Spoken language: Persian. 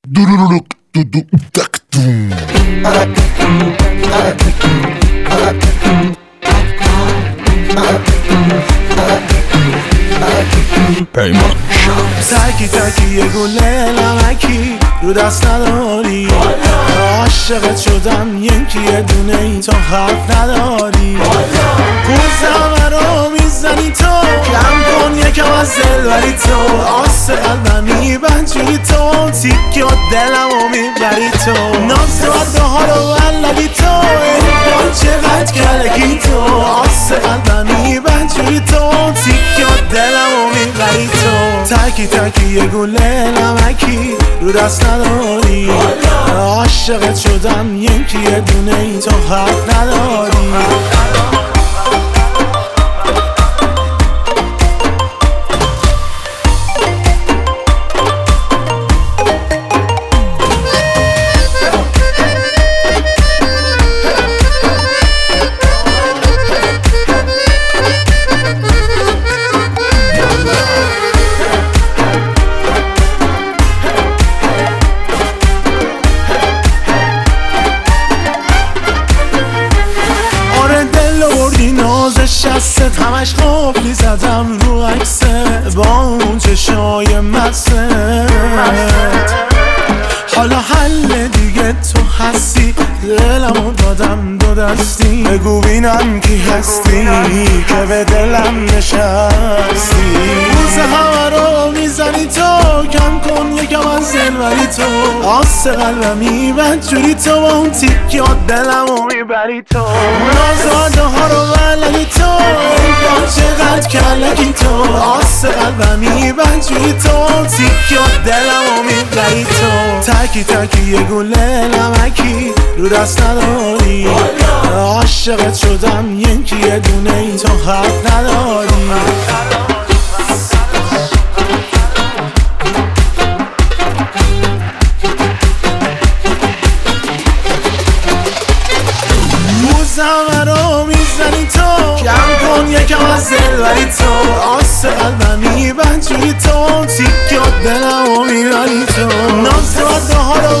پیمان تکی تکی یه گله نمکی رو دست نداری عاشقت شدم یکی یه دونه ای تو حرف نداری کوزمه رو میزنی تو کم کن یکم از دلبری تو آس قلبمی بنجوری تو تیکی و دلم رو میبری تو ناز و ها رو ولدی تو ایران چقدر کلکی تو آس قلبمی بنجوری تو تیکی و دلم رو میبری تو تکی تکی یه گله نمکی رو دست نداری عاشقت شدم یکی یه دونه ای تو حرف نداری شستت همش قفلی زدم رو عکست با اون چشای مست حالا حل دیگه تو هستی دلمو دادم دو دستی بگو بینم کی هستی که به دلم نشستی روز همه رو میزنی تو کم کن یکم از دلبری تو آس قلبمی بدجوری تو با اون تیکی و دلمو میبری تو نازاده ها رو ولدی تو ایران چقدر کلکی تو آس قلبمی بدجوری تو تیکی و دلمو میبری تو تکی تکی یه گله نمکی رو دست نداری عاشقت شدم یکی یه دونه ای تو حرف نداری روزمه رو میزنی تو کم کن یکم از دلبری تو آس قلبمی بنجوری تو تیکی و دلم رو میبری تو ناز و ها رو